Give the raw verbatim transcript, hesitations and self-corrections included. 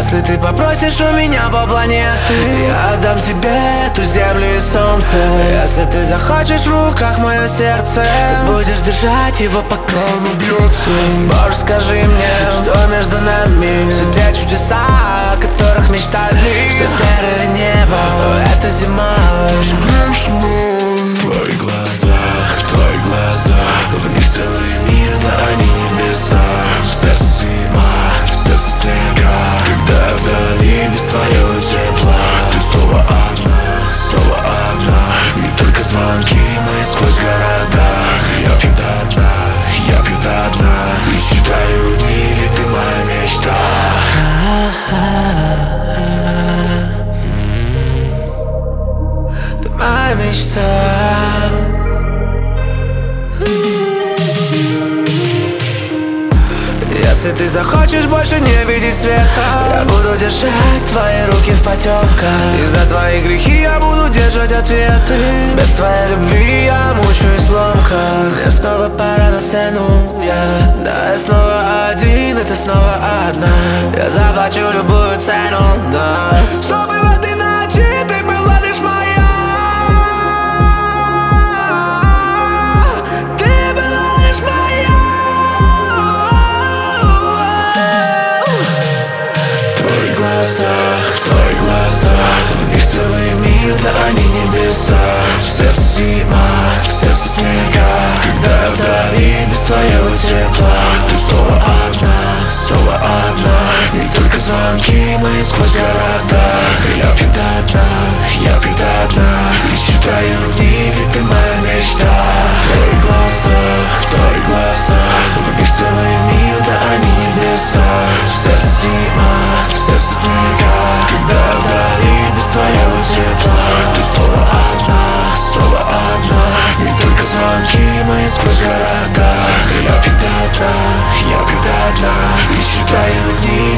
Если ты попросишь у меня по планеты, я отдам тебе эту землю и солнце. Если ты захочешь в руках мое сердце, ты будешь держать его, пока он убьется. Боже, скажи мне, что между нами все те чудеса, о которых мечтали. Что серое небо — это зима. В твоих глазах, в твоих глазах, в них целый мир, да они небеса. В сердце зима, в сердце снега. Когда я вдали без твоего тепла, ты снова одна, снова одна. И только звонки мои сквозь города. Я пью до дна, я пью до дна. И считаю дни, ведь ты моя мечта. Ты моя мечта. Если ты захочешь больше не видеть света, я буду держать твои руки в потемках. И за твои грехи я буду держать ответы. Без твоей любви я мучаюсь в ломках. Мне снова пора на сцену, я да, я снова один, и ты снова одна. Я заплачу любую цену, да, чтобы в этой ночи ты была лишь моя. В твоих глазах, в них целый мир, да они небеса. В сердце зима, в сердце снега. Когда я вдали без твоего тепла, ты снова одна, снова одна. И только звонки мои сквозь города. Я пью до дна, я пью до дна. И считаю дни, ведь ты моя мечта. В твоих глазах, в твоих глазах, в них целый мир, да они небеса. В сердце зима, в сердце снега. Когда вдали без твоего тепла, ты снова одна, снова одна. И только звонки мои сквозь города. Я пью до дна, я пью до дна. И считаю дни,